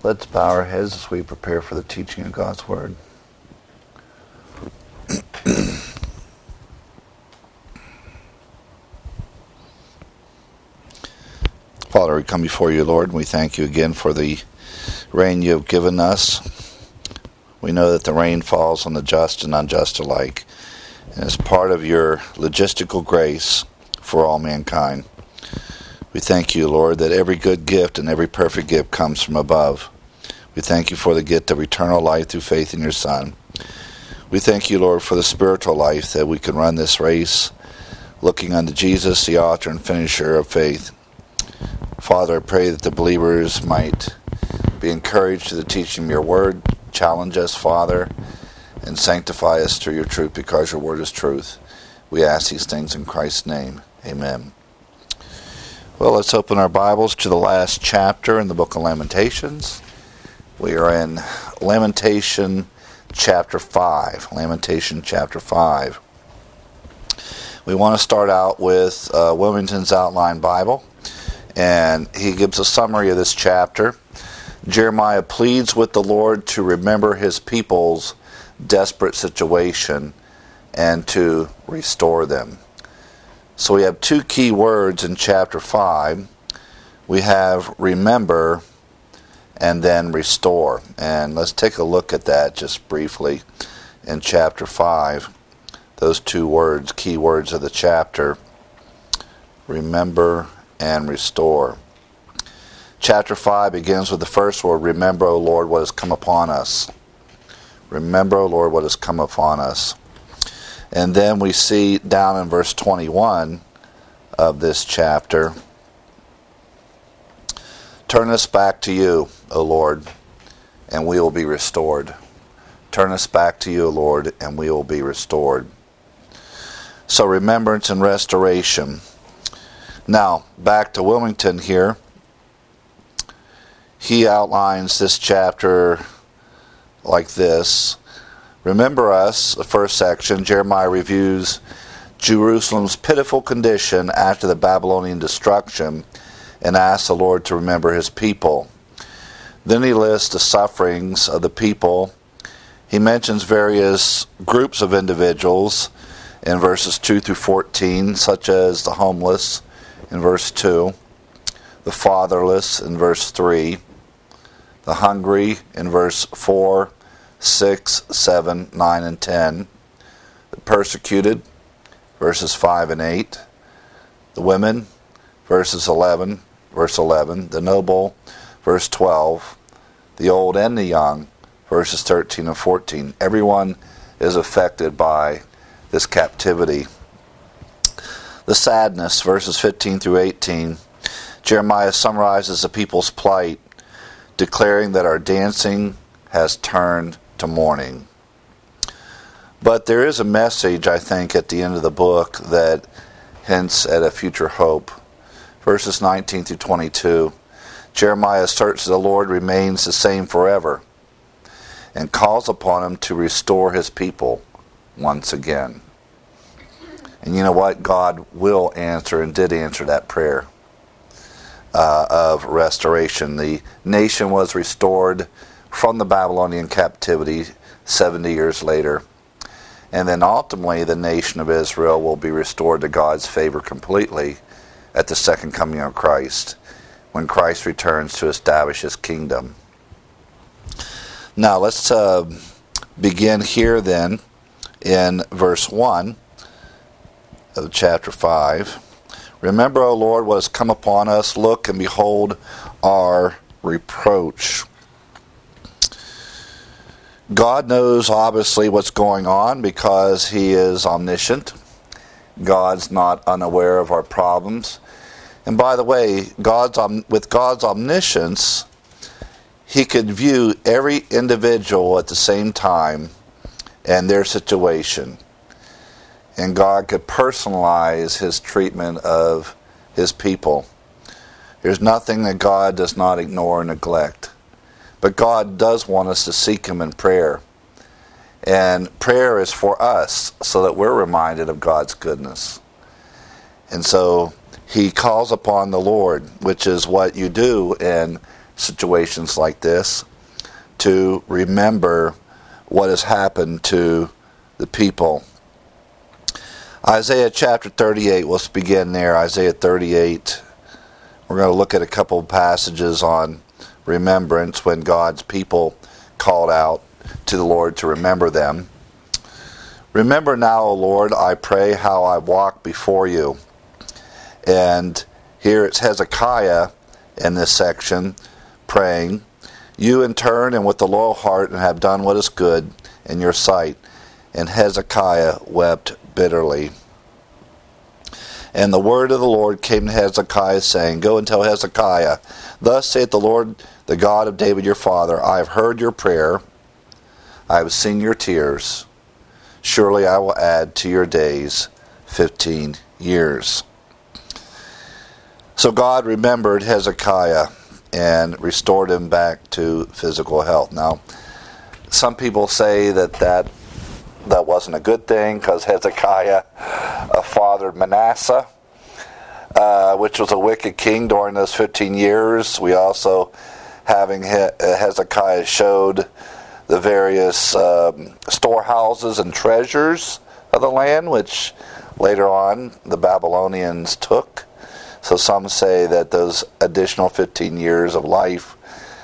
Let's bow our heads as we prepare for the teaching of God's Word. Father, we come before you, Lord, and we thank you again for the rain you have given us. We know that the rain falls on the just and unjust alike, and is part of your logistical grace for all mankind. We thank you, Lord, that every good gift and every perfect gift comes from above. We thank you for the gift of eternal life through faith in your Son. We thank you, Lord, for the spiritual life that we can run this race, looking unto Jesus, the author and finisher of faith. Father, I pray that the believers might be encouraged to the teaching of your word. Challenge us, Father, and sanctify us through your truth, because your word is truth. We ask these things in Christ's name. Amen. Well, let's open our Bibles to the last chapter in the book of Lamentations. We are in Lamentation chapter 5. Lamentation chapter 5. We want to start out with Wilmington's Outline Bible, and he gives a summary of this chapter. Jeremiah pleads with the Lord to remember his people's desperate situation and to restore them. So we have two key words in chapter 5. We have remember and then restore. And let's take a look at that just briefly in chapter 5. Those two words, key words of the chapter, remember and restore. Chapter 5 begins with the first word, remember, O Lord, what has come upon us. Remember, O Lord, what has come upon us. And then we see down in verse 21 of this chapter, turn us back to you, O Lord, and we will be restored. Turn us back to you, O Lord, and we will be restored. So remembrance and restoration. Now, back to Wilmington here. He outlines this chapter like this. Remember us, the first section, Jeremiah reviews Jerusalem's pitiful condition after the Babylonian destruction and asks the Lord to remember his people. Then he lists the sufferings of the people. He mentions various groups of individuals in verses 2 through 14, such as the homeless in verse 2, the fatherless in verse 3, the hungry in verse 4, 6, 7, 9, and 10, the persecuted, verses 5 and 8, the women, verse 11, the noble, verse 12, the old and the young, verses 13 and 14. Everyone is affected by this captivity. The sadness, verses 15 through 18, Jeremiah summarizes the people's plight, declaring that our dancing has turned to mourning. But there is a message, I think, at the end of the book that hints at a future hope. Verses 19 through 22, Jeremiah asserts that the Lord remains the same forever and calls upon him to restore his people once again. And you know what? God will answer and did answer that prayer of restoration. The nation was restored from the Babylonian captivity 70 years later. And then ultimately the nation of Israel will be restored to God's favor completely at the second coming of Christ, when Christ returns to establish his kingdom. Now let's begin here then in verse 1 of chapter 5. Remember, O Lord, what has come upon us. Look and behold our reproach. God knows obviously what's going on because he is omniscient. God's not unaware of our problems. And by the way, with God's omniscience, he could view every individual at the same time and their situation. And God could personalize his treatment of his people. There's nothing that God does not ignore or neglect. But God does want us to seek him in prayer. And prayer is for us so that we're reminded of God's goodness. And so he calls upon the Lord, which is what you do in situations like this, to remember what has happened to the people. Isaiah chapter 38, let's begin there. Isaiah 38. We're going to look at a couple of passages on remembrance when God's people called out to the Lord to remember them. Remember now, O Lord, I pray, how I walk before you. And here it's Hezekiah in this section praying, you in turn and with a loyal heart and have done what is good in your sight. And Hezekiah wept bitterly. And the word of the Lord came to Hezekiah, saying, go and tell Hezekiah, thus saith the Lord, the God of David your father, I have heard your prayer, I have seen your tears. Surely I will add to your days 15 years. So God remembered Hezekiah and restored him back to physical health. Now, some people say that wasn't a good thing because Hezekiah fathered Manasseh, which was a wicked king during those 15 years. We also, having Hezekiah showed the various storehouses and treasures of the land, which later on the Babylonians took. So some say that those additional 15 years of life,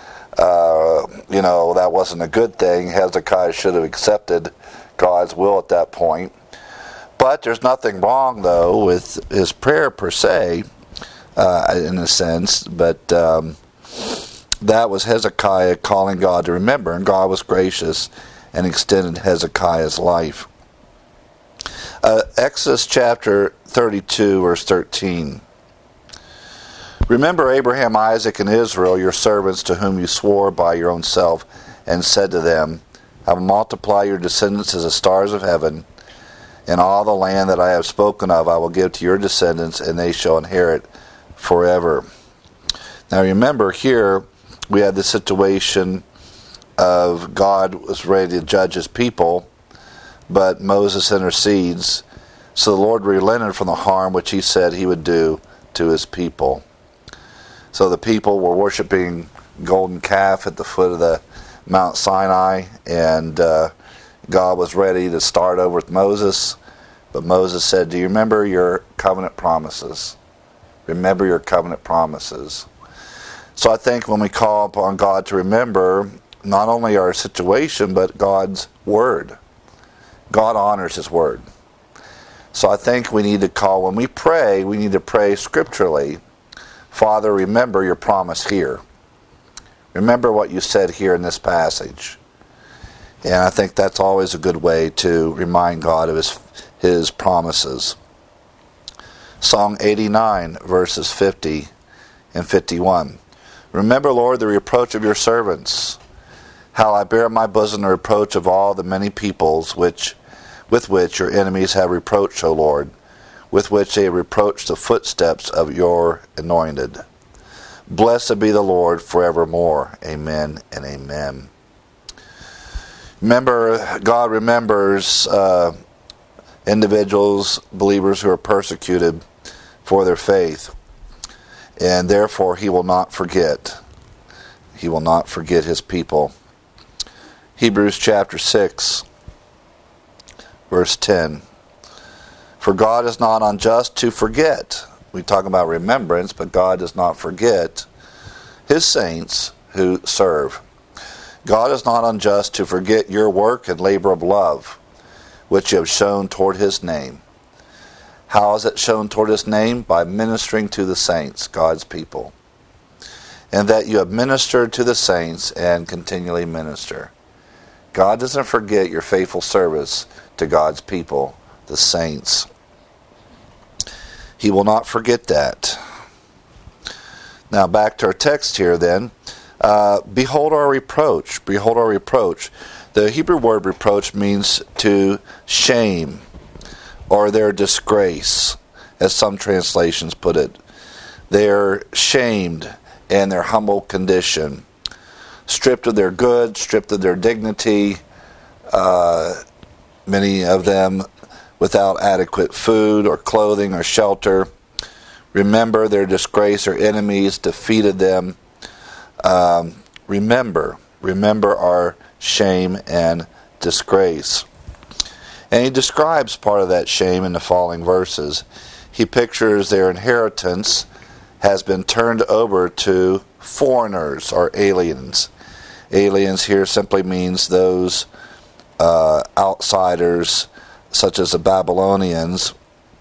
that wasn't a good thing. Hezekiah should have accepted God's will at that point. But there's nothing wrong, though, with his prayer per se, in a sense. But that was Hezekiah calling God to remember, and God was gracious and extended Hezekiah's life. Exodus chapter 32, verse 13. Remember Abraham, Isaac, and Israel, your servants, to whom you swore by your own self, and said to them, I will multiply your descendants as the stars of heaven, and all the land that I have spoken of I will give to your descendants, and they shall inherit forever. Now remember, here we had the situation of God was ready to judge his people, but Moses intercedes. So the Lord relented from the harm which he said he would do to his people. So the people were worshiping golden calf at the foot of the Mount Sinai, and God was ready to start over with Moses. But Moses said, do you remember your covenant promises? Remember your covenant promises. So I think when we call upon God to remember not only our situation, but God's word. God honors his word. So I think we need to call, when we need to pray scripturally, Father, remember your promise here. Remember what you said here in this passage. And I think that's always a good way to remind God of his promises. Psalm 89, verses 50 and 51. Remember, Lord, the reproach of your servants, how I bear in my bosom the reproach of all the many peoples with which your enemies have reproached, O Lord, with which they reproach the footsteps of your anointed. Blessed be the Lord forevermore. Amen and amen. Remember, God remembers individuals, believers who are persecuted for their faith, and therefore he will not forget. He will not forget his people. Hebrews chapter 6, verse 10. For God is not unjust to forget. We talk about remembrance, but God does not forget his saints who serve. God is not unjust to forget your work and labor of love, which you have shown toward his name. How is it shown toward his name? By ministering to the saints, God's people. And that you have ministered to the saints and continually minister. God doesn't forget your faithful service to God's people, the saints. He will not forget that. Now back to our text here then. Behold our reproach. Behold our reproach. The Hebrew word reproach means to shame or their disgrace, as some translations put it. They're shamed in their humble condition, stripped of their goods, stripped of their dignity, many of them without adequate food or clothing or shelter. Remember their disgrace, their enemies defeated them. Remember our shame and disgrace. And he describes part of that shame in the following verses. He pictures their inheritance has been turned over to foreigners or aliens. Aliens here simply means those outsiders, such as the Babylonians,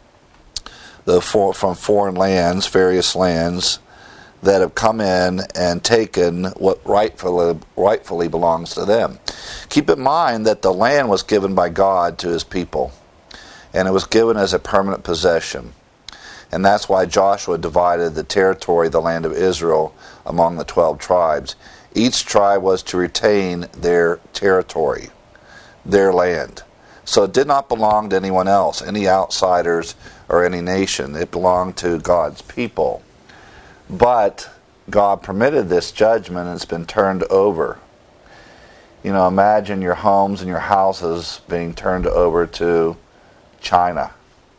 from foreign lands, various lands, that have come in and taken what rightfully belongs to them. Keep in mind that the land was given by God to his people, and it was given as a permanent possession. And that's why Joshua divided the territory, the land of Israel, among the 12 tribes. Each tribe was to retain their territory, their land. So it did not belong to anyone else, any outsiders or any nation. It belonged to God's people. But God permitted this judgment, and it's been turned over. Imagine your homes and your houses being turned over to China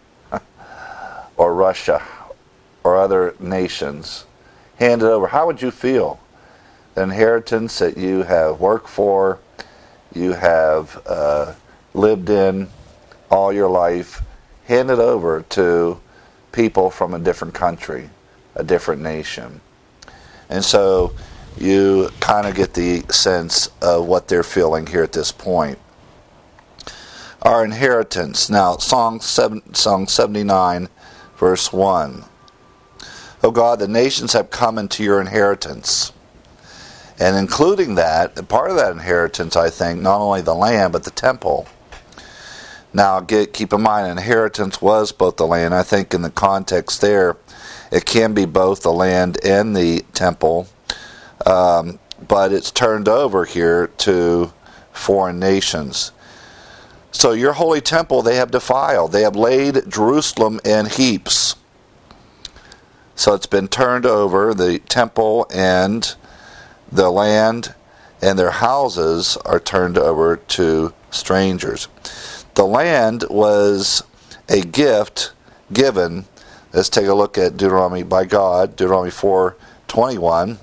or Russia or other nations. Handed over. How would you feel? The inheritance that you have worked for, you have lived in all your life, handed over to people from a different country, a different nation. And so you kind of get the sense of what they're feeling here at this point. Our inheritance. Now, Song 79, verse 1. O God, the nations have come into your inheritance. And including that, part of that inheritance, I think, not only the land, but the temple. Now, keep in mind, inheritance was both the land. I think in the context there, it can be both the land and the temple, but it's turned over here to foreign nations. So your holy temple they have defiled. They have laid Jerusalem in heaps. So it's been turned over, the temple and the land and their houses are turned over to strangers. The land was a gift given. Let's take a look at Deuteronomy by God, Deuteronomy 4:21.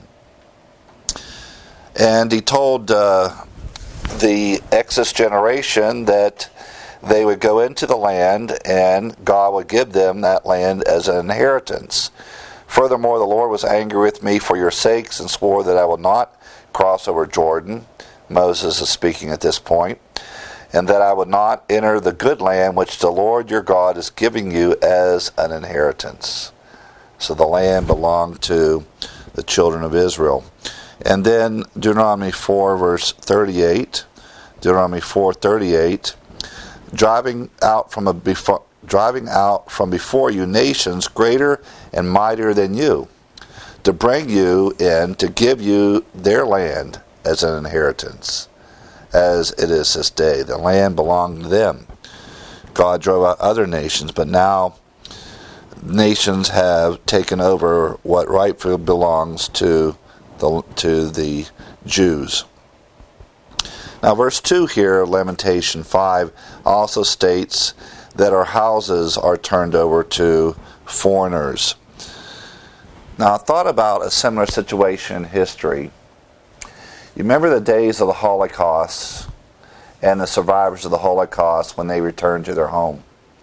And he told the Exodus generation that they would go into the land and God would give them that land as an inheritance. Furthermore, the Lord was angry with me for your sakes and swore that I will not cross over Jordan. Moses is speaking at this point. And that I would not enter the good land which the Lord your God is giving you as an inheritance. So the land belonged to the children of Israel. And then Deuteronomy 4 verse 38. Deuteronomy 4:38. Driving out from before you nations greater and mightier than you, to bring you in to give you their land as an inheritance. As it is this day. The land belonged to them. God drove out other nations, but now nations have taken over what rightfully belongs to the Jews. Now verse 2 here, Lamentation 5, also states that our houses are turned over to foreigners. Now I thought about a similar situation in history. You remember the days of the Holocaust and the survivors of the Holocaust when they returned to their home?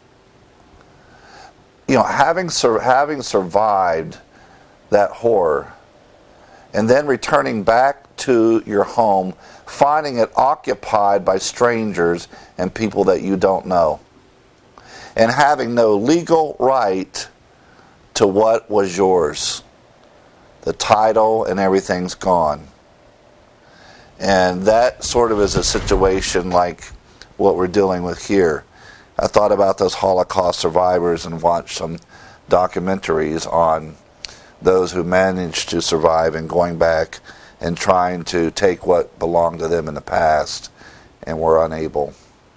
Having survived that horror and then returning back to your home, finding it occupied by strangers and people that you don't know, and having no legal right to what was yours. The title and everything's gone. And that sort of is a situation like what we're dealing with here. I thought about those Holocaust survivors and watched some documentaries on those who managed to survive and going back and trying to take what belonged to them in the past and were unable.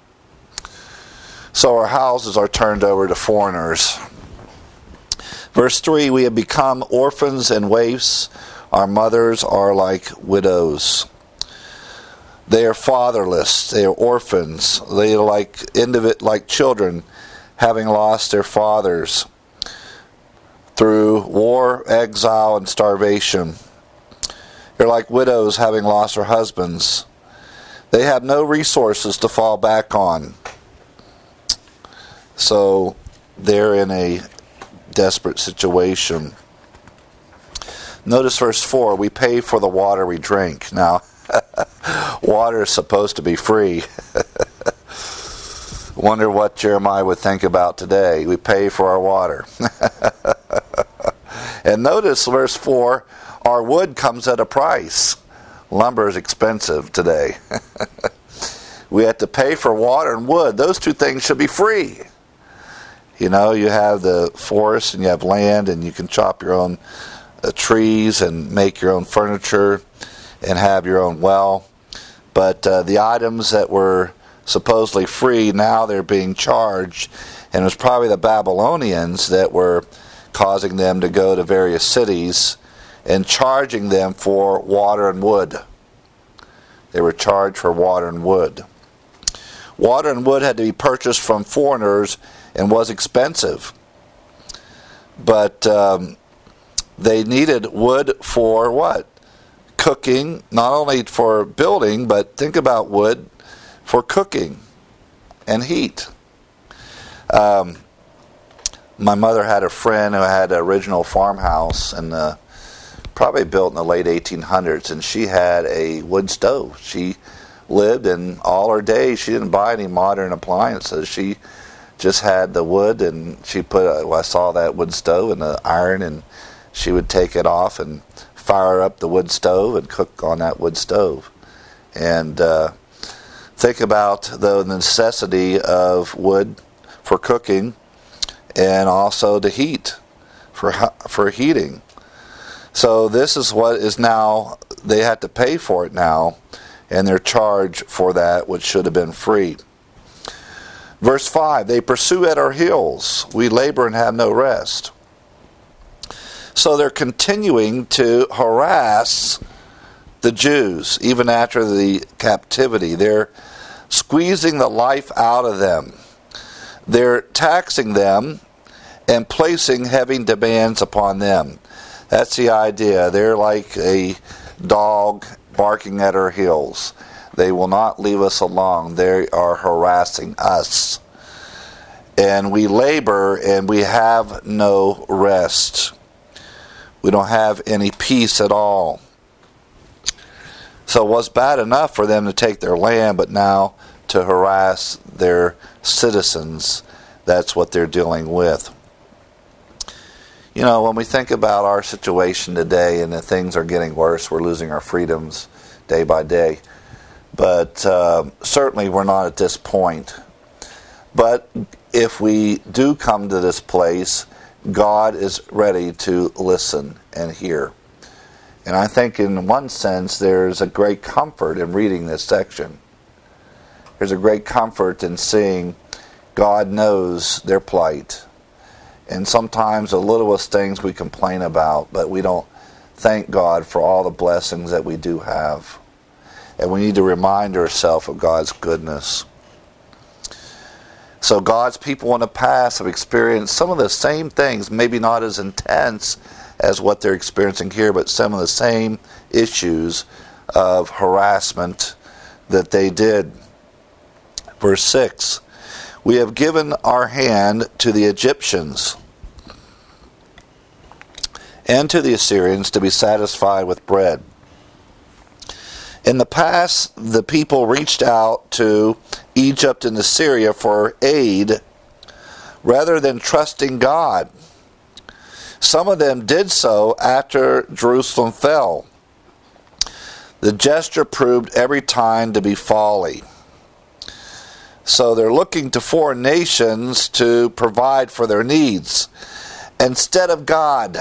So our houses are turned over to foreigners. Verse 3, we have become orphans and waifs. Our mothers are like widows. They are fatherless. They are orphans. They are like children, having lost their fathers through war, exile, and starvation. They're like widows having lost their husbands. They have no resources to fall back on. So they're in a desperate situation. Notice verse 4, we pay for the water we drink. Now, water is supposed to be free. Wonder what Jeremiah would think about today. We pay for our water. And notice verse 4, our wood comes at a price. Lumber is expensive today. We have to pay for water and wood. Those two things should be free. You know, you have the forest and you have land and you can chop your own trees and make your own furniture and have your own well. But the items that were supposedly free, now they're being charged. And it was probably the Babylonians that were causing them to go to various cities and charging them for water and wood. They were charged for water and wood. Water and wood had to be purchased from foreigners and was expensive. But they needed wood for what? Cooking, not only for building, but think about wood for cooking and heat. My mother had a friend who had an original farmhouse and probably built in the late 1800s, and she had a wood stove. She lived, and all her days she didn't buy any modern appliances. She just had the wood, and she put I saw that wood stove and the iron, and she would take it off and fire up the wood stove and cook on that wood stove. And think about the necessity of wood for cooking and also to heat, for heating. So this is what is now, they had to pay for it now, and they're charged for that which should have been free. Verse 5, they pursue at our heels. We labor and have no rest. So they're continuing to harass the Jews, even after the captivity. They're squeezing the life out of them. They're taxing them and placing heavy demands upon them. That's the idea. They're like a dog barking at our heels. They will not leave us alone. They are harassing us. And we labor and we have no rest. We don't have any peace at all. So it was bad enough for them to take their land, but now to harass their citizens, that's what they're dealing with. You know, when we think about our situation today and that things are getting worse, we're losing our freedoms day by day. But certainly we're not at this point. But if we do come to this place, God is ready to listen and hear. And I think in one sense there's a great comfort in reading this section. There's a great comfort in seeing God knows their plight. And sometimes the littlest things we complain about, but we don't thank God for all the blessings that we do have. And we need to remind ourselves of God's goodness. So God's people in the past have experienced some of the same things, maybe not as intense as what they're experiencing here, but some of the same issues of harassment that they did. Verse 6, we have given our hand to the Egyptians and to the Assyrians to be satisfied with bread. In the past, the people reached out to Egypt and Assyria for aid rather than trusting God. Some of them did so after Jerusalem fell. The gesture proved every time to be folly. So they're looking to foreign nations to provide for their needs instead of God.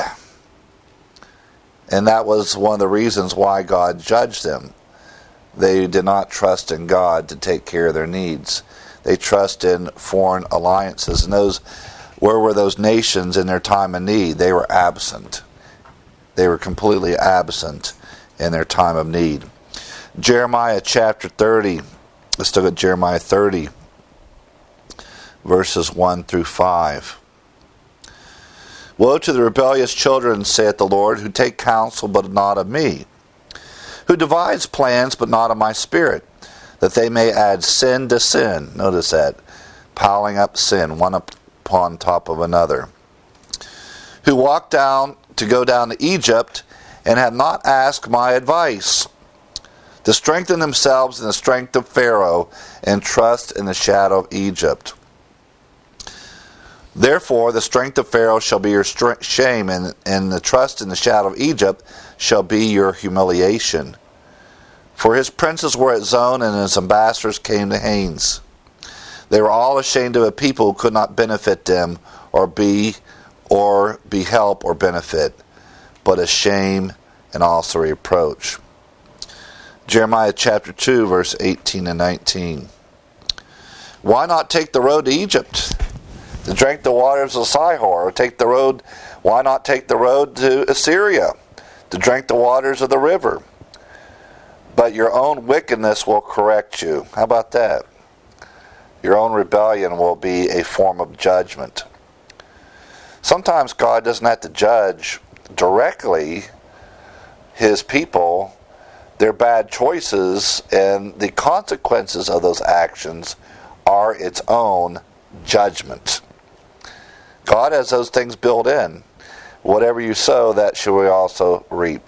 And that was one of the reasons why God judged them. They did not trust in God to take care of their needs. They trust in foreign alliances. And where were those nations in their time of need? They were absent. They were completely absent in their time of need. Jeremiah chapter 30. Let's look at Jeremiah 30, verses 1 through 5. Woe to the rebellious children, saith the Lord, who take counsel but not of me, who divides plans but not of my Spirit, that they may add sin to sin. Notice that. Piling up sin, one upon top of another. Who walked down to go down to Egypt, and have not asked my advice, to strengthen themselves in the strength of Pharaoh, and trust in the shadow of Egypt. Therefore the strength of Pharaoh shall be your shame, and the trust in the shadow of Egypt shall be your humiliation. For his princes were at Zon, and his ambassadors came to Hanes. They were all ashamed of a people who could not benefit them, or be help or benefit, but a shame and also a reproach. Jeremiah chapter 2, verse 18 and 19. Why not take the road to Egypt, to drink the waters of Sihor, or why not take the road to Assyria, to drink the waters of the river? But your own wickedness will correct you. How about that? Your own rebellion will be a form of judgment. Sometimes God doesn't have to judge directly his people, their bad choices, and the consequences of those actions are its own judgment. God has those things built in. Whatever you sow, that shall we also reap.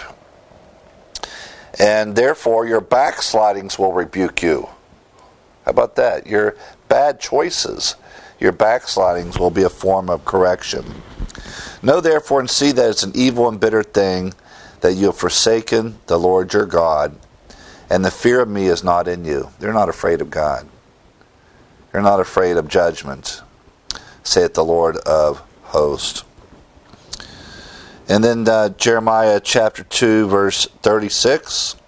And therefore your backslidings will rebuke you. How about that? Your bad choices, your backslidings will be a form of correction. Know therefore and see that it's an evil and bitter thing that you have forsaken the Lord your God, and the fear of me is not in you. They're not afraid of God. They're not afraid of judgment, saith the Lord of hosts. And then Jeremiah chapter 2, verse 36.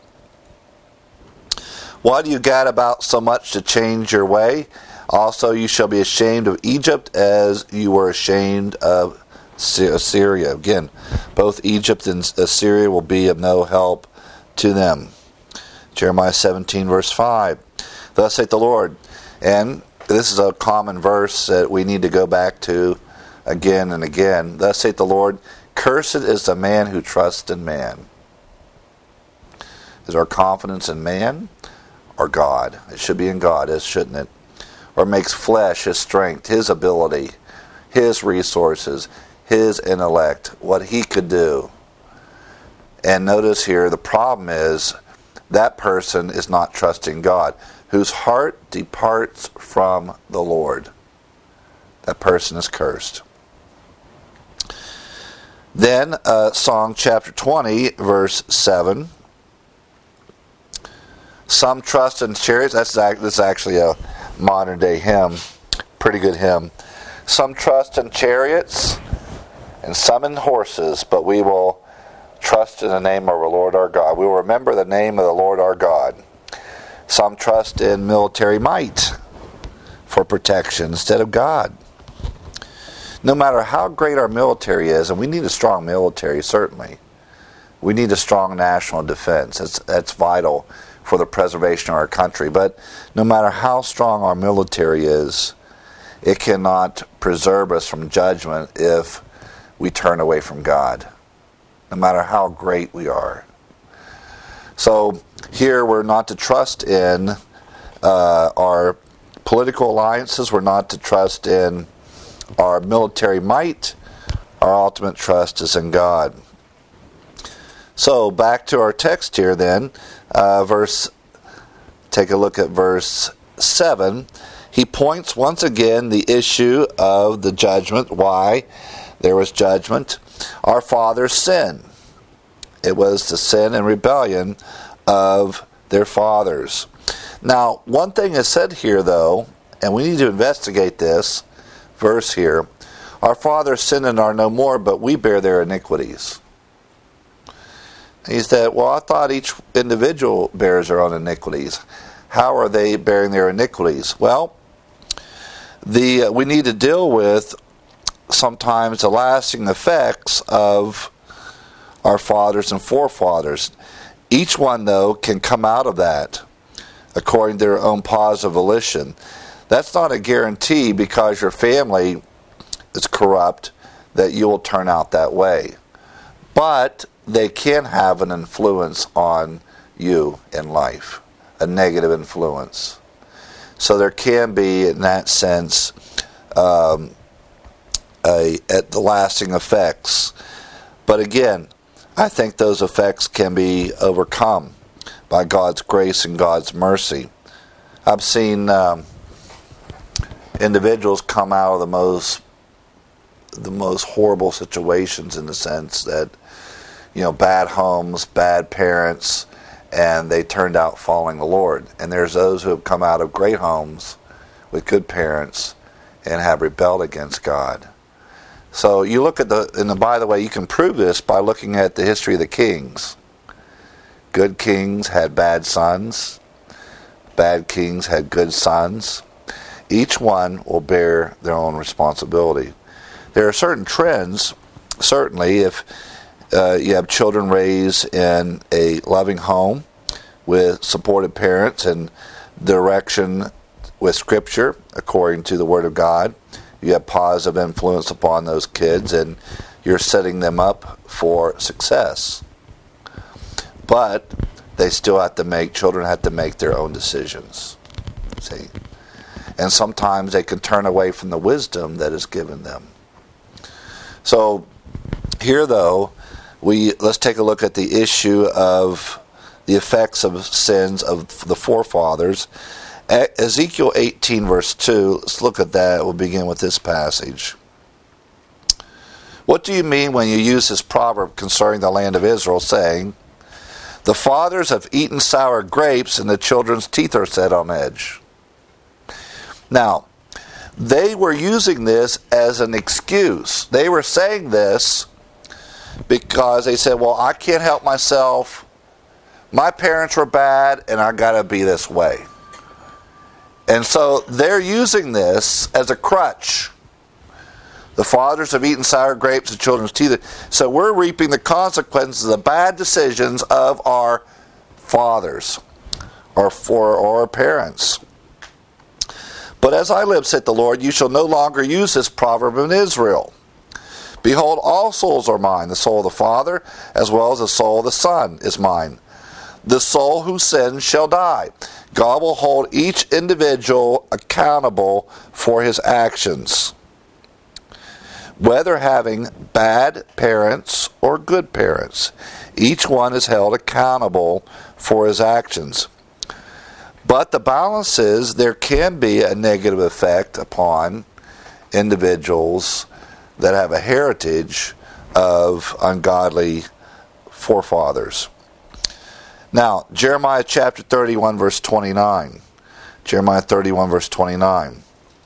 Why do you gad about so much to change your way? Also you shall be ashamed of Egypt as you were ashamed of Assyria. Again, both Egypt and Assyria will be of no help to them. Jeremiah 17, verse 5. Thus saith the Lord. And this is a common verse that we need to go back to again and again. Thus saith the Lord, cursed is the man who trusts in man. Is our confidence in man or God? It should be in God, shouldn't it? Or makes flesh his strength, his ability, his resources, his intellect, what he could do. And notice here, the problem is that person is not trusting God, whose heart departs from the Lord. That person is cursed. Then Psalm chapter 20, verse 7. Some trust in chariots. This is actually a modern day hymn. Pretty good hymn. Some trust in chariots and some in horses, but we will trust in the name of our Lord our God. We will remember the name of the Lord our God. Some trust in military might for protection instead of God. No matter how great our military is, and we need a strong military, certainly. We need a strong national defense. That's vital for the preservation of our country. But no matter how strong our military is, it cannot preserve us from judgment if we turn away from God, no matter how great we are. So here we're not to trust in our political alliances. We're not to trust in our military might. Our ultimate trust is in God. So back to our text here then. Take a look at verse 7. He points once again the issue of the judgment. Why there was judgment? Our fathers' sin. It was the sin and rebellion of their fathers. Now, one thing is said here, though, and we need to investigate this verse here. Our fathers sinned and are no more, but we bear their iniquities. He said, well, I thought each individual bears their own iniquities. How are they bearing their iniquities? Well, we need to deal with sometimes the lasting effects of our fathers and forefathers. Each one, though, can come out of that according to their own positive volition. That's not a guarantee because your family is corrupt that you will turn out that way. But they can have an influence on you in life, a negative influence. So there can be, in that sense, the lasting effects. But again, I think those effects can be overcome by God's grace and God's mercy. I've seen individuals come out of the most horrible situations, in the sense that, bad homes, bad parents, and they turned out following the Lord. And there's those who have come out of great homes with good parents and have rebelled against God. So you look at by the way, you can prove this by looking at the history of the kings. Good kings had bad sons. Bad kings had good sons. Each one will bear their own responsibility. There are certain trends, certainly, if you have children raised in a loving home with supportive parents and direction with Scripture according to the Word of God. You have positive influence upon those kids, and you're setting them up for success. But children have to make their own decisions. See? And sometimes they can turn away from the wisdom that is given them. So here, though, let's take a look at the issue of the effects of sins of the forefathers. Ezekiel 18, verse 2, let's look at that. We'll begin with this passage. What do you mean when you use this proverb concerning the land of Israel, saying, the fathers have eaten sour grapes, and the children's teeth are set on edge? Now, they were using this as an excuse. They were saying this because they said, well, I can't help myself. My parents were bad, and I got to be this way. And so they're using this as a crutch. The fathers have eaten sour grapes, the children's teeth. So we're reaping the consequences of the bad decisions of our fathers or our parents. But as I live, saith the Lord, you shall no longer use this proverb in Israel. Behold, all souls are mine. The soul of the Father, as well as the soul of the Son, is mine. The soul who sins shall die. God will hold each individual accountable for his actions, whether having bad parents or good parents. Each one is held accountable for his actions. But the balance is there can be a negative effect upon individuals that have a heritage of ungodly forefathers. Now, Jeremiah chapter 31, verse 29. Jeremiah 31, verse 29.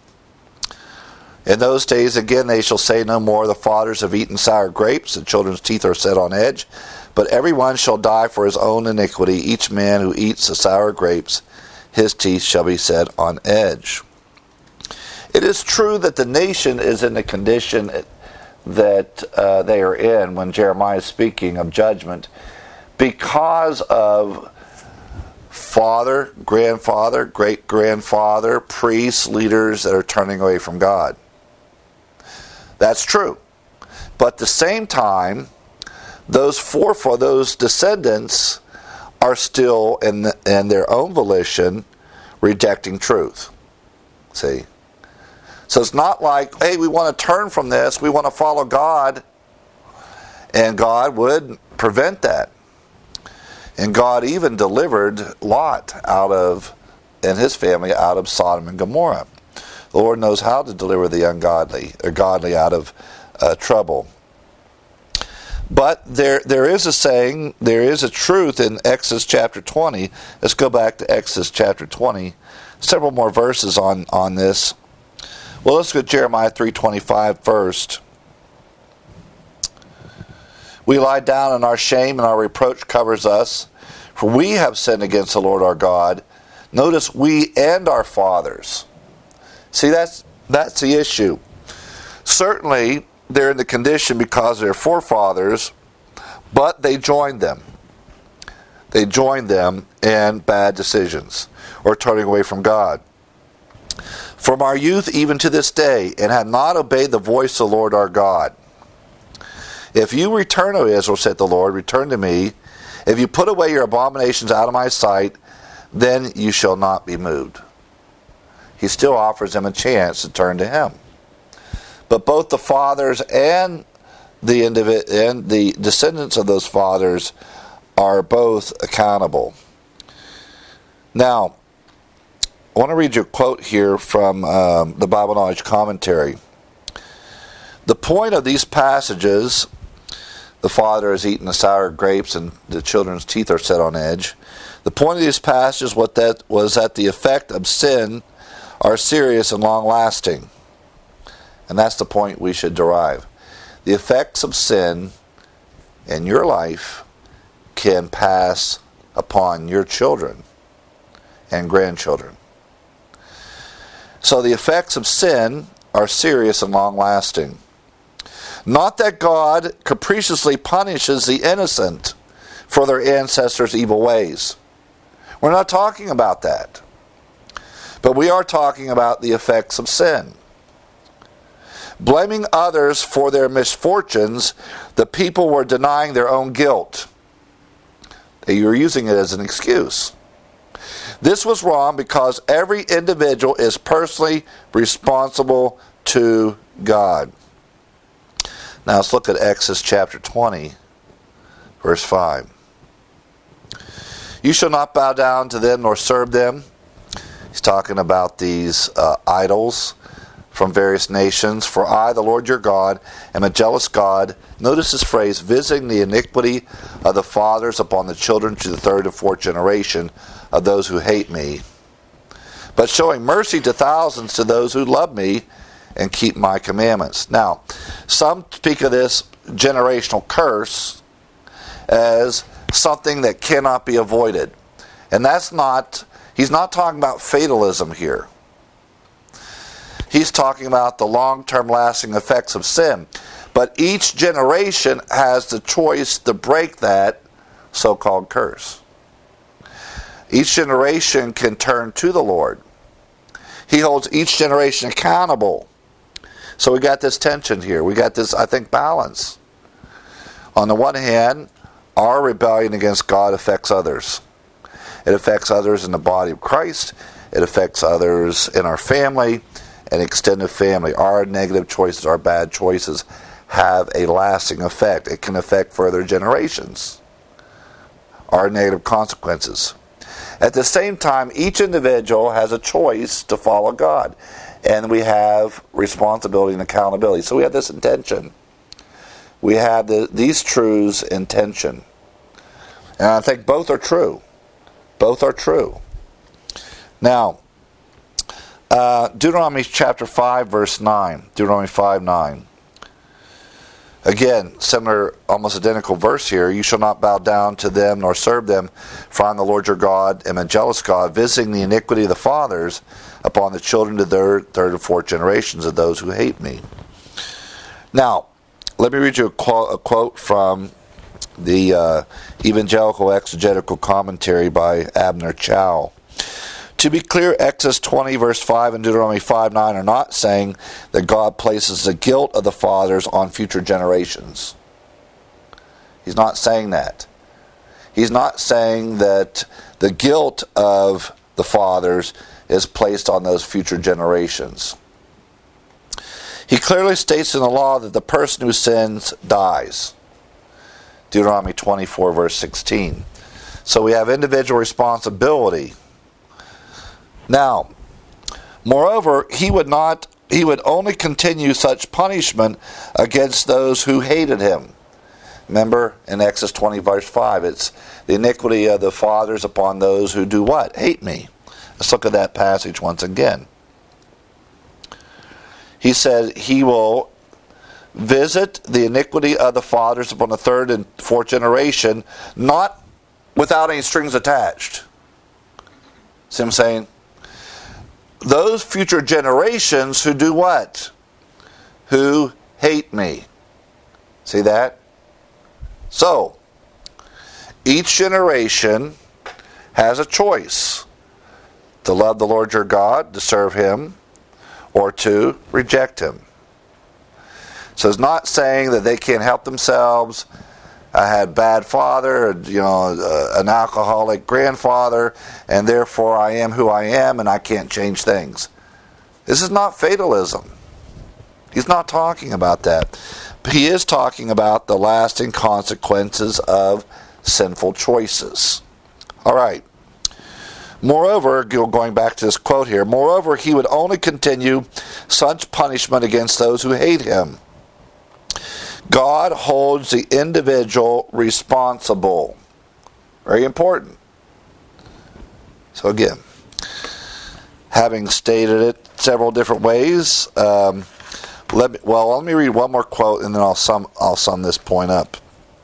In those days, again, they shall say no more, the fathers have eaten sour grapes, the children's teeth are set on edge. But everyone shall die for his own iniquity. Each man who eats the sour grapes, his teeth shall be set on edge. It is true that the nation is in the condition that they are in when Jeremiah is speaking of judgment, because of father, grandfather, great-grandfather, priests, leaders that are turning away from God. That's true. But at the same time, those descendants are still in their own volition rejecting truth. See? So it's not like, hey, we want to turn from this, we want to follow God, and God would prevent that. And God even delivered Lot and his family out of Sodom and Gomorrah. The Lord knows how to deliver the ungodly or godly out of trouble. But there is a saying, there is a truth in Exodus chapter 20. Let's go back to Exodus chapter 20. Several more verses on this. Well, let's go to Jeremiah 3:25 first. We lie down in our shame, and our reproach covers us, for we have sinned against the Lord our God. Notice, we and our fathers. See, that's the issue. Certainly, they're in the condition because of their forefathers, but they joined them. They joined them in bad decisions or turning away from God. From our youth even to this day, and have not obeyed the voice of the Lord our God. If you return, O Israel, said the Lord, return to me, If you put away your abominations out of my sight, then you shall not be moved. He still offers them a chance to turn to him. But both the fathers and the descendants of those fathers are both accountable. Now, I want to read you a quote here from the Bible Knowledge Commentary. The point of these passages, the father has eaten the sour grapes and the children's teeth are set on edge. The point of these passages was that the effect of sin are serious and long-lasting. And that's the point we should derive. The effects of sin in your life can pass upon your children and grandchildren. So the effects of sin are serious and long-lasting. Not that God capriciously punishes the innocent for their ancestors' evil ways. We're not talking about that. But we are talking about the effects of sin. Blaming others for their misfortunes, the people were denying their own guilt. They were using it as an excuse. This was wrong because every individual is personally responsible to God. Now let's look at Exodus chapter 20, verse 5. You shall not bow down to them nor serve them. He's talking about these idols from various nations. For I, the Lord your God, am a jealous God. Notice this phrase, visiting the iniquity of the fathers upon the children to the third and fourth generation of those who hate me, but showing mercy to thousands to those who love me and keep my commandments. Now, some speak of this generational curse as something that cannot be avoided. And he's not talking about fatalism here. He's talking about the long-term lasting effects of sin. But each generation has the choice to break that so-called curse. Each generation can turn to the Lord. He holds each generation accountable. So we got this tension here. We got this, I think, balance. On the one hand, our rebellion against God affects others. It affects others in the body of Christ. It affects others in our family and extended family. Our negative choices, our bad choices have a lasting effect. It can affect further generations. Our negative consequences. At the same time, each individual has a choice to follow God. And we have responsibility and accountability. So we have this intention. We have these truths in tension. And I think both are true. Both are true. Now, Deuteronomy chapter 5, verse 9. Deuteronomy 5:9. Again, similar, almost identical verse here. You shall not bow down to them nor serve them, for I am the Lord your God, am a jealous God, visiting the iniquity of the fathers upon the children to their third and fourth generations of those who hate me. Now, let me read you a quote from the Evangelical Exegetical Commentary by Abner Chau. To be clear, Exodus 20 verse 5 and Deuteronomy 5:9 are not saying that God places the guilt of the fathers on future generations. He's not saying that. He's not saying that the guilt of the fathers is placed on those future generations. He clearly states in the law that the person who sins dies. Deuteronomy 24 verse 16. So we have individual responsibility. Now, moreover, he would only continue such punishment against those who hated him. Remember in Exodus 20 verse 5, it's the iniquity of the fathers upon those who do what? Hate me. Let's look at that passage once again. He said he will visit the iniquity of the fathers upon the third and fourth generation, not without any strings attached. See what I'm saying? Those future generations who do what? Who hate me. See that? So, each generation has a choice to love the Lord your God, to serve him, or to reject him. So it's not saying that they can't help themselves, I had bad father, an alcoholic grandfather, and therefore I am who I am and I can't change things. This is not fatalism. He's not talking about that. But he is talking about the lasting consequences of sinful choices. All right. Moreover, going back to this quote here, moreover, he would only continue such punishment against those who hate him. God holds the individual responsible. Very important. So again, having stated it several different ways, let me read one more quote and then I'll sum this point up.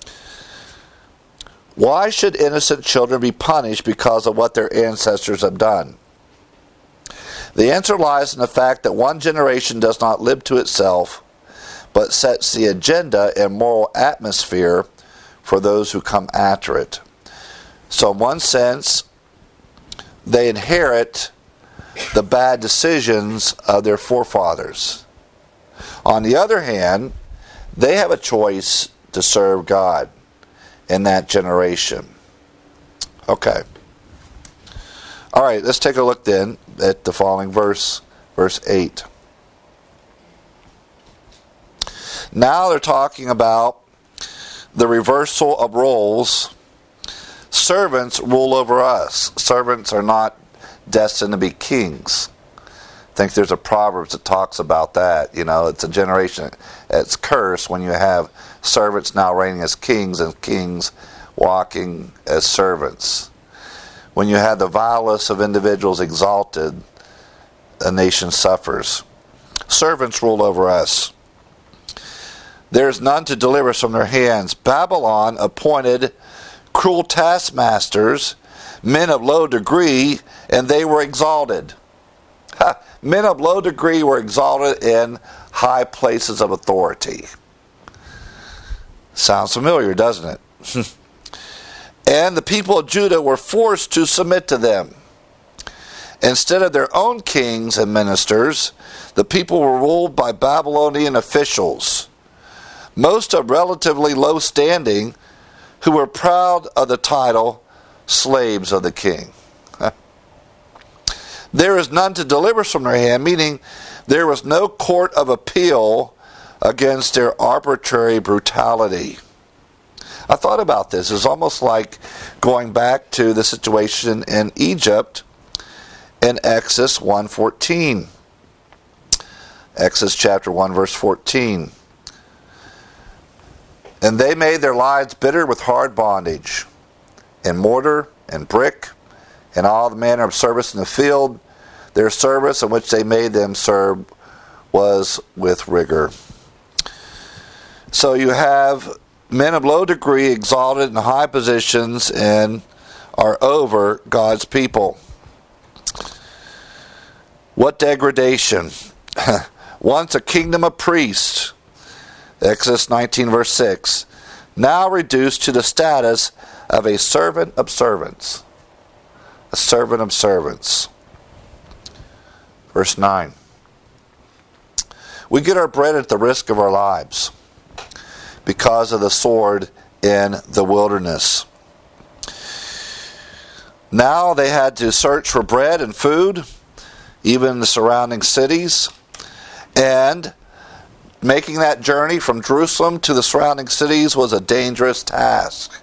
Why should innocent children be punished because of what their ancestors have done? The answer lies in the fact that one generation does not live to itself, but sets the agenda and moral atmosphere for those who come after it. So in one sense, they inherit the bad decisions of their forefathers. On the other hand, they have a choice to serve God in that generation. Okay. All right, let's take a look then at the following verse 8. Now they're talking about the reversal of roles. Servants rule over us. Servants are not destined to be kings. I think there's a Proverbs that talks about that. It's a generation that's cursed when you have servants now reigning as kings and kings walking as servants. When you have the vilest of individuals exalted, a nation suffers. Servants rule over us. There is none to deliver us from their hands. Babylon appointed cruel taskmasters, men of low degree, and they were exalted. Men of low degree were exalted in high places of authority. Sounds familiar, doesn't it? And the people of Judah were forced to submit to them. Instead of their own kings and ministers, the people were ruled by Babylonian officials, most of relatively low standing, who were proud of the title slaves of the king. There is none to deliver us from their hand, meaning there was no court of appeal against their arbitrary brutality. I thought about this. It's almost like going back to the situation in Egypt in Exodus 1:14. Exodus chapter 1 verse 14. And they made their lives bitter with hard bondage, and mortar and brick, and all the manner of service in the field. Their service in which they made them serve was with rigor. So you have men of low degree exalted in high positions and are over God's people. What degradation. Once a kingdom of priests, Exodus 19 verse 6, now reduced to the status of a servant of servants. A servant of servants. Verse 9. We get our bread at the risk of our lives because of the sword in the wilderness. Now they had to search for bread and food, even in the surrounding cities, and making that journey from Jerusalem to the surrounding cities was a dangerous task,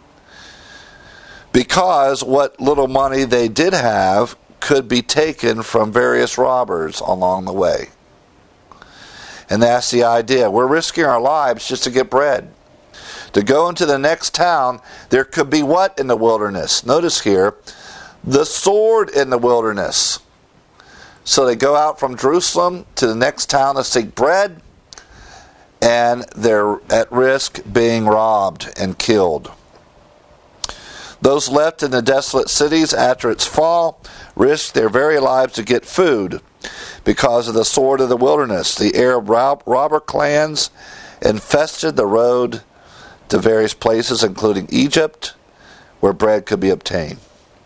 because what little money they did have could be taken from various robbers along the way. And that's the idea. We're risking our lives just to get bread. To go into the next town, there could be what in the wilderness? Notice here, the sword in the wilderness. So they go out from Jerusalem to the next town to seek bread, and they're at risk being robbed and killed. Those left in the desolate cities after its fall risked their very lives to get food because of the sword of the wilderness. The Arab robber clans infested the road to various places, including Egypt, where bread could be obtained.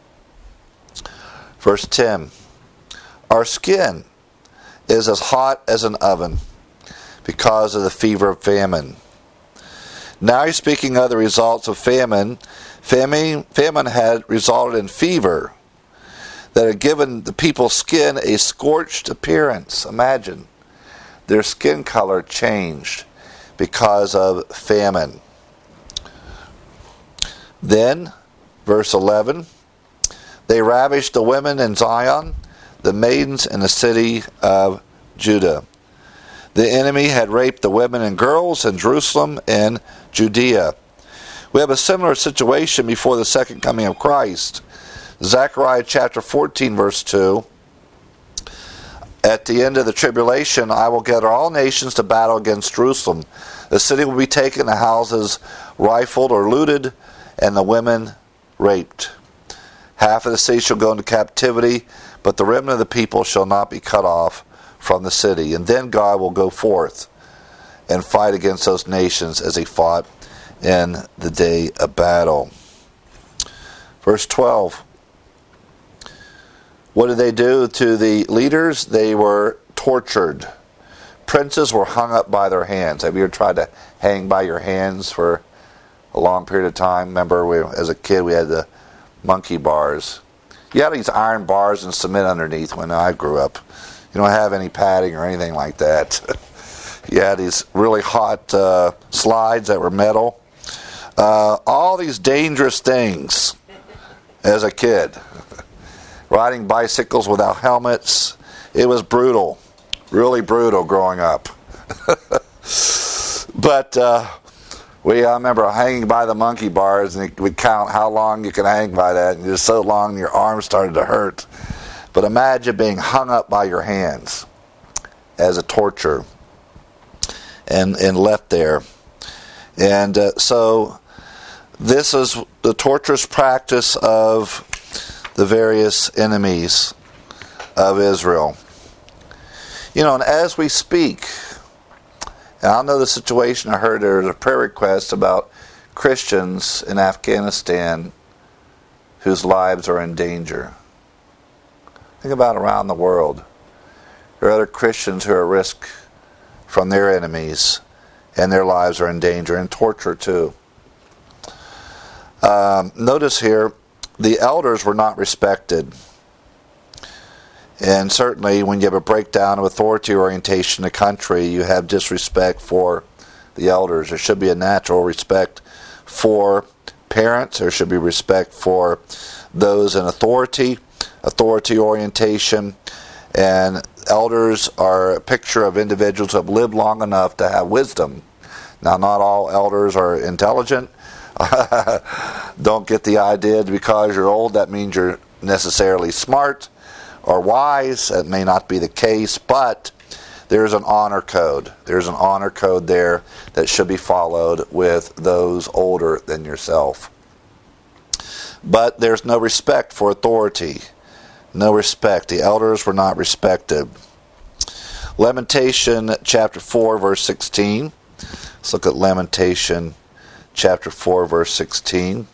Verse 10. Our skin is as hot as an oven because of the fever of famine. Now he's speaking of the results of famine. Famine had resulted in fever that had given the people's skin a scorched appearance. Imagine. Their skin color changed because of famine. Then, verse 11, they ravished the women in Zion, the maidens in the city of Judah. The enemy had raped the women and girls in Jerusalem and Judea. We have a similar situation before the second coming of Christ. Zechariah chapter 14, verse 2. At the end of the tribulation, I will gather all nations to battle against Jerusalem. The city will be taken, the houses rifled or looted, and the women raped. Half of the city shall go into captivity, but the remnant of the people shall not be cut off from the city. And then God will go forth and fight against those nations as he fought in the day of battle. Verse 12. What did they do to the leaders? They were tortured. Princes were hung up by their hands. Have you ever tried to hang by your hands for a long period of time? Remember, as a kid, we had the monkey bars. You had these iron bars and cement underneath when I grew up. You don't have any padding or anything like that. You had these really hot slides that were metal. All these dangerous things as a kid. Riding bicycles without helmets. It was brutal. Really brutal growing up. But I remember hanging by the monkey bars, and we'd count how long you can hang by that, and just so long your arms started to hurt. But imagine being hung up by your hands as a torture and left there. And so this is the torturous practice of the various enemies of Israel. You know, and as we speak, and I know the situation, I heard there's a prayer request about Christians in Afghanistan whose lives are in danger. Think about around the world. There are other Christians who are at risk from their enemies, and their lives are in danger, and torture too. Notice here, the elders were not respected. And certainly when you have a breakdown of authority orientation in a country, you have disrespect for the elders. There should be a natural respect for parents. There should be respect for those in authority orientation. And elders are a picture of individuals who have lived long enough to have wisdom. Now, not all elders are intelligent. Don't get the idea that because you're old, that means you're necessarily smart or wise. That may not be the case, but there's an honor code. There's an honor code there that should be followed with those older than yourself. But there's no respect for authority. No respect. The elders were not respected. Lamentation chapter 4, verse 16. Let's look at Lamentation chapter 4, verse 16.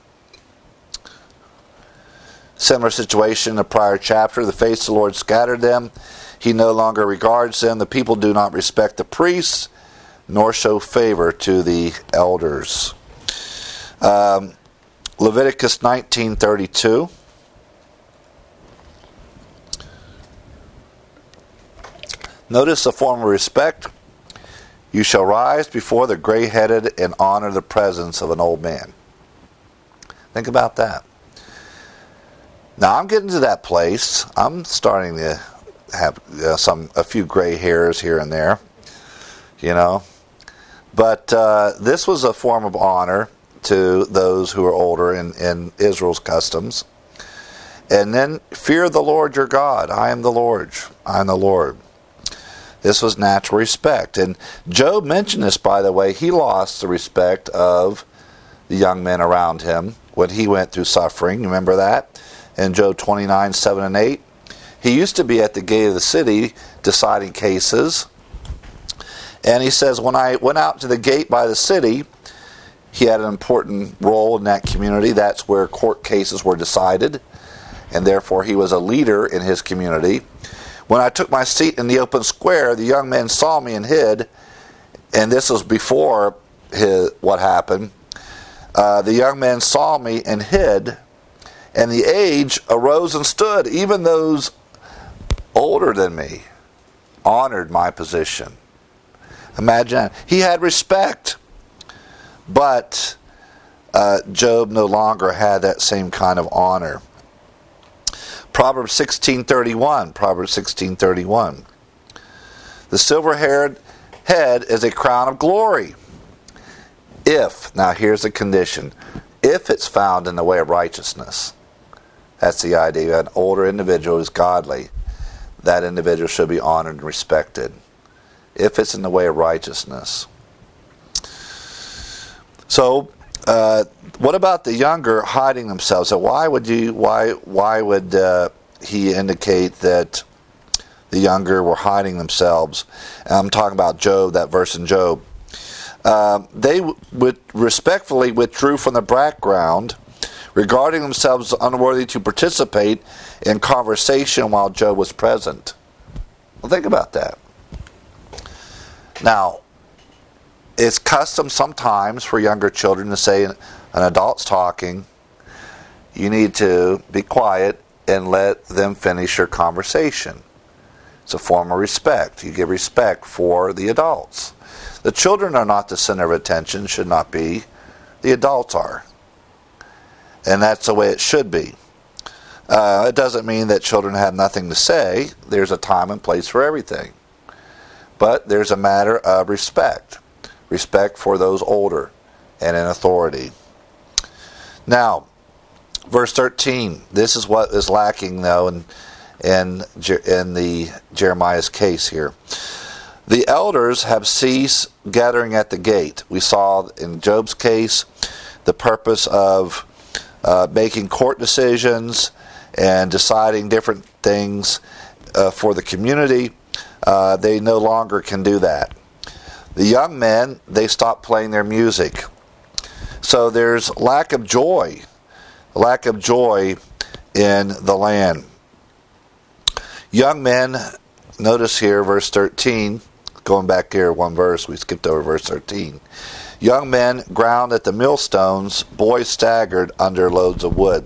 Similar situation in the prior chapter. The face of the Lord scattered them. He no longer regards them. The people do not respect the priests, nor show favor to the elders. Leviticus 19:32. Notice the form of respect. You shall rise before the gray-headed and honor the presence of an old man. Think about that. Now I'm getting to that place. I'm starting to have a few gray hairs here and there, you know. But this was a form of honor to those who are older in Israel's customs. And then, fear the Lord your God. I am the Lord. I am the Lord. This was natural respect. And Job mentioned this, by the way. He lost the respect of the young men around him when he went through suffering. You remember that? In Job 29, 7 and 8. He used to be at the gate of the city deciding cases. And he says, when I went out to the gate by the city, he had an important role in that community. That's where court cases were decided. And therefore he was a leader in his community. When I took my seat in the open square, the young men saw me and hid. And this was before what happened. The young men saw me and hid, and the aged arose and stood. Even those older than me honored my position. Imagine that. He had respect, but Job no longer had that same kind of honor. Proverbs 16:31. The silver-haired head is a crown of glory. Now here's the condition, if it's found in the way of righteousness. That's the idea. An older individual who's godly, that individual should be honored and respected. If it's in the way of righteousness. So, what about the younger hiding themselves? So why would he indicate that the younger were hiding themselves? I'm talking about Job, that verse in Job. They respectfully withdrew from the background, regarding themselves unworthy to participate in conversation while Job was present. Well, think about that. Now, it's custom sometimes for younger children to say, an adult's talking, you need to be quiet and let them finish your conversation. It's a form of respect. You give respect for the adults. The children are not the center of attention, should not be. The adults are. And that's the way it should be. It doesn't mean that children have nothing to say. There's a time and place for everything. But there's a matter of respect. Respect for those older and in authority. Now, verse 13. This is what is lacking, though, in the Jeremiah's case here. The elders have ceased gathering at the gate. We saw in Job's case the purpose of making court decisions and deciding different things for the community. They no longer can do that. The young men, they stop playing their music. So there's lack of joy in the land. Young men, notice here, verse 13, going back here one verse, we skipped over verse 13. Young men ground at the millstones, boys staggered under loads of wood.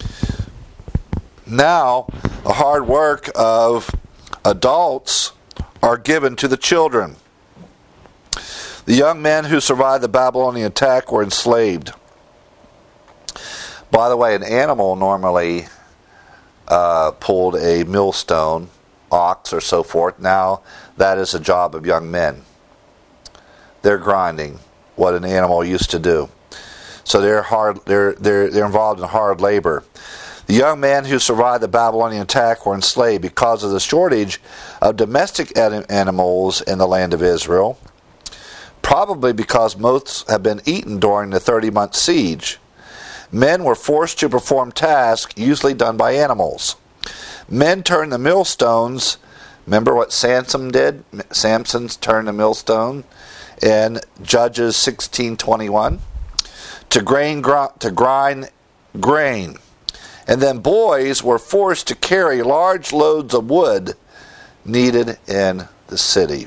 Now, the hard work of adults are given to the children. The young men who survived the Babylonian attack were enslaved. By the way, an animal normally pulled a millstone, ox or so forth. Now that is a job of young men. They're grinding what an animal used to do. So they're involved in hard labor. The young men who survived the Babylonian attack were enslaved because of the shortage of domestic animals in the land of Israel, probably because most have been eaten during the 30-month siege. Men were forced to perform tasks usually done by animals. Men turned the millstones. Remember what Samson did? Samson's turned the millstone in Judges 16:21 to grind grain. And then boys were forced to carry large loads of wood needed in the city.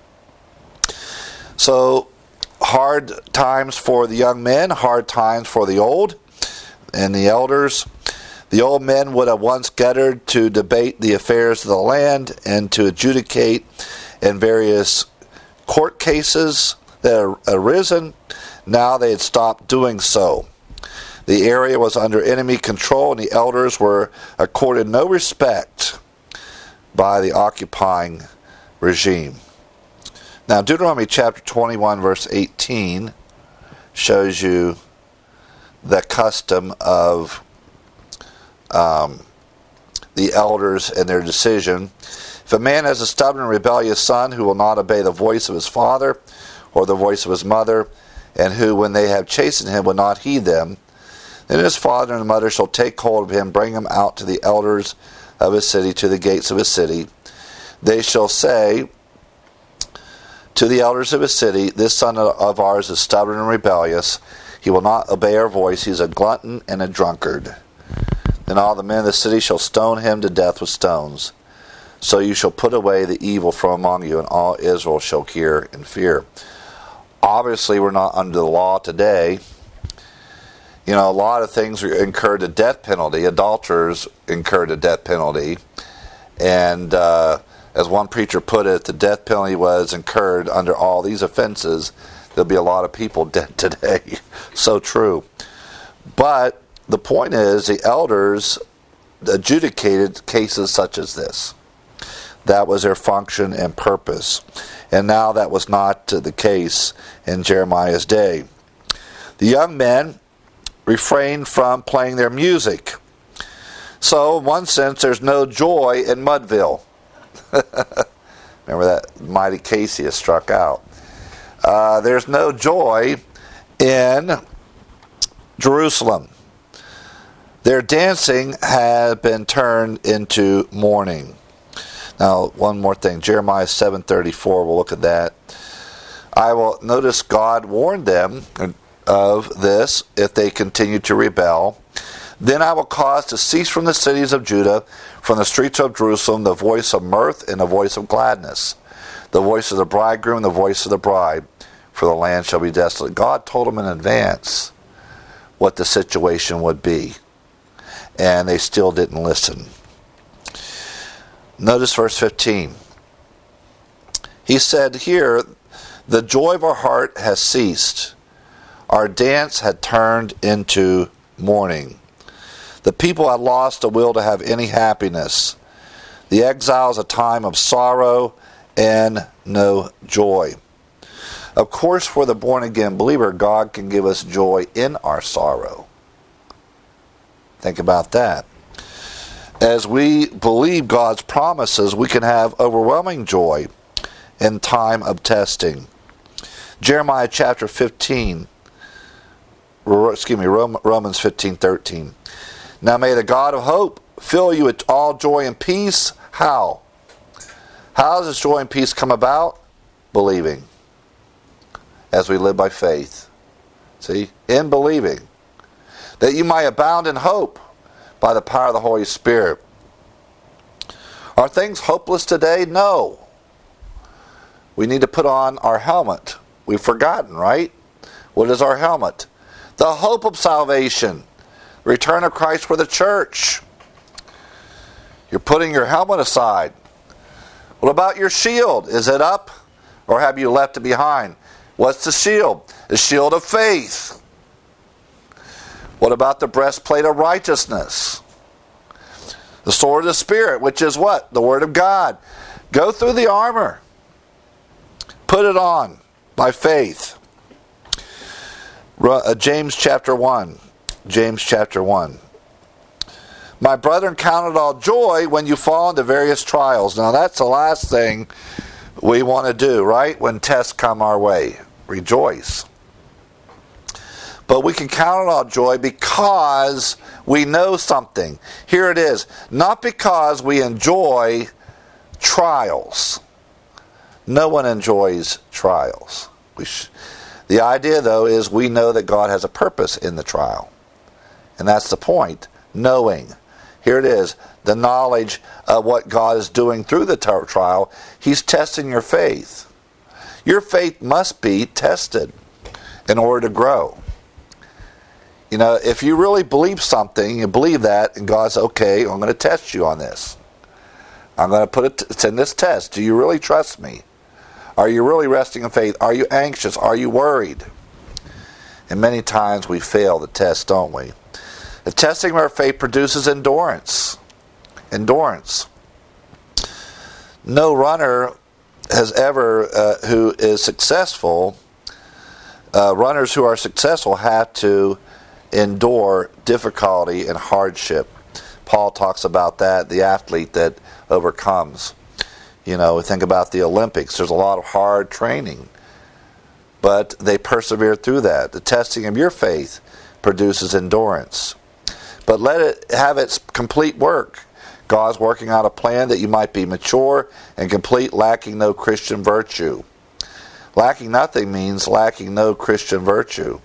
So, hard times for the young men, hard times for the old and the elders. The old men would have once gathered to debate the affairs of the land and to adjudicate in various court cases that had arisen. Now they had stopped doing so. The area was under enemy control, and the elders were accorded no respect by the occupying regime. Now, Deuteronomy chapter 21, verse 18 shows you the custom of the elders and their decision. If a man has a stubborn and rebellious son who will not obey the voice of his father or the voice of his mother, and who, when they have chastened him, will not heed them, then his father and mother shall take hold of him, bring him out to the elders of his city, to the gates of his city. They shall say to the elders of his city, this son of ours is stubborn and rebellious. He will not obey our voice. He is a glutton and a drunkard. Then all the men of the city shall stone him to death with stones. So you shall put away the evil from among you, and all Israel shall hear and fear. Obviously, we're not under the law today. You know, a lot of things incur the death penalty. Adulterers incur the death penalty. And as one preacher put it, the death penalty was incurred under all these offenses. There'll be a lot of people dead today. So true. But the point is, the elders adjudicated cases such as this. That was their function and purpose. And now that was not the case in Jeremiah's day. The young men refrained from playing their music. So, in one sense, there's no joy in Mudville. Remember that mighty Casey has struck out. There's no joy in Jerusalem. Their dancing had been turned into mourning. Now, one more thing. Jeremiah 7:34, we'll look at that. I will notice God warned them of this if they continue to rebel. Then I will cause to cease from the cities of Judah, from the streets of Jerusalem, the voice of mirth and the voice of gladness, the voice of the bridegroom and the voice of the bride, for the land shall be desolate. God told them in advance what the situation would be, and they still didn't listen. Notice verse 15. He said here, the joy of our heart has ceased. Our dance had turned into mourning. The people had lost the will to have any happiness. The exile is a time of sorrow and no joy. Of course, for the born-again believer, God can give us joy in our sorrow. Think about that. As we believe God's promises, we can have overwhelming joy in time of testing. Jeremiah chapter 15. Romans 15:13. Now may the God of hope fill you with all joy and peace. How? How does this joy and peace come about? Believing. As we live by faith. See? In believing. That you might abound in hope by the power of the Holy Spirit. Are things hopeless today? No. We need to put on our helmet. We've forgotten, right? What is our helmet? The hope of salvation. Return of Christ for the church. You're putting your helmet aside. What about your shield? Is it up? Or have you left it behind? What's the shield? The shield of faith. What about the breastplate of righteousness? The sword of the Spirit, which is what? The Word of God. Go through the armor. Put it on by faith. James chapter 1. James chapter 1. My brethren, count it all joy when you fall into various trials. Now that's the last thing we want to do, right? When tests come our way. Rejoice. But we can count it all joy because we know something. Here it is. Not because we enjoy trials. No one enjoys trials. The idea, though, is we know that God has a purpose in the trial. And that's the point. Knowing. Here it is. The knowledge of what God is doing through the trial. He's testing your faith. Your faith must be tested in order to grow. You know, if you really believe something, you believe that, and God's, okay, I'm going to test you on this. I'm going to put it in this test. Do you really trust me? Are you really resting in faith? Are you anxious? Are you worried? And many times we fail the test, don't we? The testing of our faith produces endurance. Endurance. No runner has ever, who is successful, runners who are successful have to endure difficulty and hardship. Paul talks about that, the athlete that overcomes. You know, think about the Olympics. There's a lot of hard training. But they persevere through that. The testing of your faith produces endurance. But let it have its complete work. God's working out a plan that you might be mature and complete, lacking no Christian virtue. Lacking nothing means lacking no Christian virtue.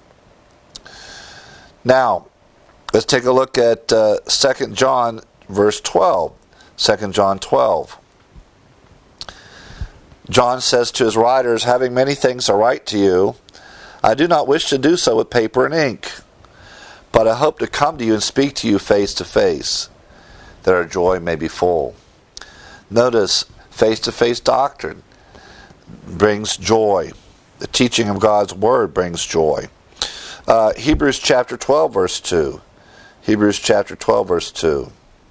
Now, let's take a look at 2 John verse 12. 2 John 12. John says to his writers, having many things to write to you, I do not wish to do so with paper and ink, but I hope to come to you and speak to you face to face, that our joy may be full. Notice, face-to-face doctrine brings joy. The teaching of God's Word brings joy. Hebrews chapter 12, verse 2. Hebrews chapter 12, verse 2.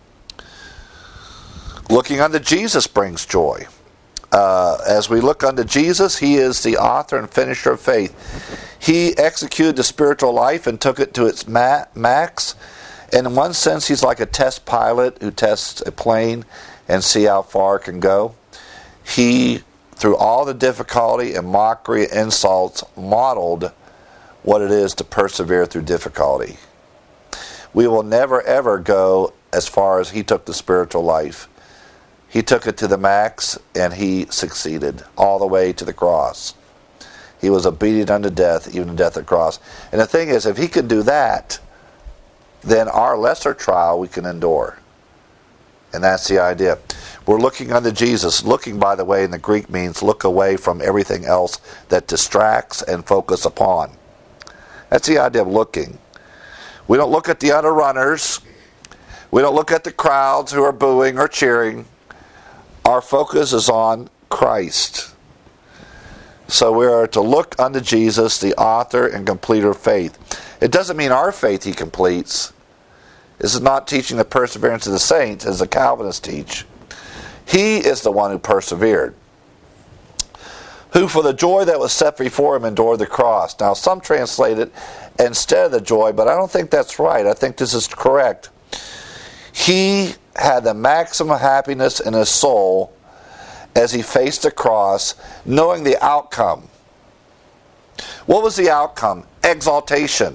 Looking unto Jesus brings joy. As we look unto Jesus, He is the author and finisher of faith. He executed the spiritual life and took it to its max. And in one sense, He's like a test pilot who tests a plane and see how far it can go. He, through all the difficulty and mockery and insults, modeled what it is to persevere through difficulty. We will never ever go as far as He took the spiritual life. He took it to the max, and He succeeded all the way to the cross. He was obedient unto death, even to death of the cross. And the thing is, if He could do that, then our lesser trial we can endure. And that's the idea. We're looking unto Jesus. Looking, by the way, in the Greek means look away from everything else that distracts and focus upon. That's the idea of looking. We don't look at the other runners. We don't look at the crowds who are booing or cheering. Our focus is on Christ. So we are to look unto Jesus, the author and completer of faith. It doesn't mean our faith He completes. This is not teaching the perseverance of the saints, as the Calvinists teach. He is the one who persevered, who for the joy that was set before Him endured the cross. Now some translate it instead of the joy, but I don't think that's right. I think this is correct. He had the maximum happiness in His soul as He faced the cross, knowing the outcome. What was the outcome? Exaltation.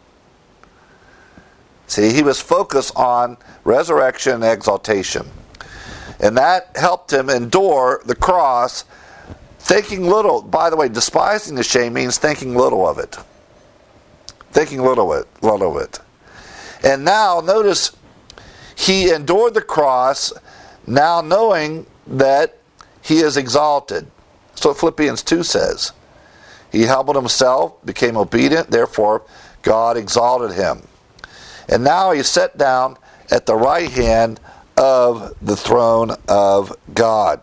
See, He was focused on resurrection and exaltation. And that helped Him endure the cross, thinking little. By the way, despising the shame means thinking little of it. Thinking little of it. And now, notice, He endured the cross, now knowing that He is exalted. That's what Philippians 2 says. He humbled Himself, became obedient, therefore God exalted Him. And now He's set down at the right hand of the throne of God.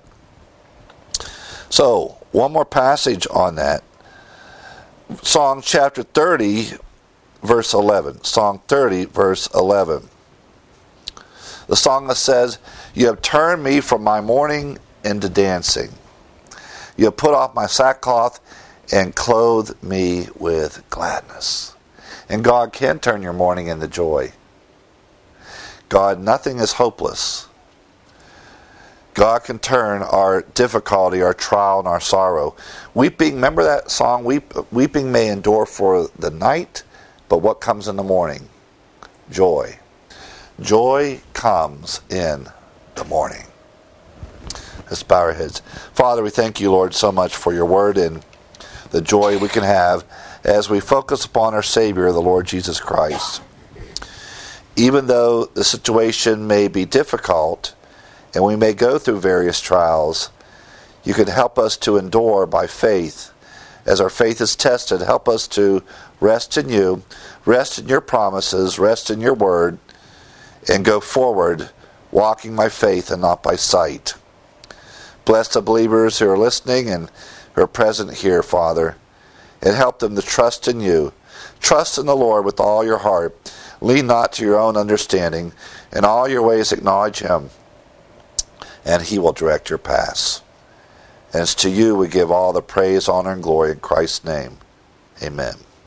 So, one more passage on that. Psalm chapter 30, verse 11. Psalm 30, verse 11. The psalmist says, "You have turned me from my mourning into dancing. You have put off my sackcloth and clothed me with gladness." And God can turn your mourning into joy. God, nothing is hopeless. God can turn our difficulty, our trial, and our sorrow. Weeping, remember that song? Weeping may endure for the night, but what comes in the morning? Joy. Joy comes in the morning. Let's bow our heads. Father, we thank You, Lord, so much for Your word and the joy we can have as we focus upon our Savior, the Lord Jesus Christ. Even though the situation may be difficult and we may go through various trials, You can help us to endure by faith. As our faith is tested, help us to rest in You, rest in Your promises, rest in Your word, and go forward, walking by faith and not by sight. Bless the believers who are listening and who are present here, Father, and help them to trust in You. Trust in the Lord with all your heart. Lean not to your own understanding. In all your ways acknowledge Him, and He will direct your paths. And it's to You we give all the praise, honor, and glory in Christ's name. Amen.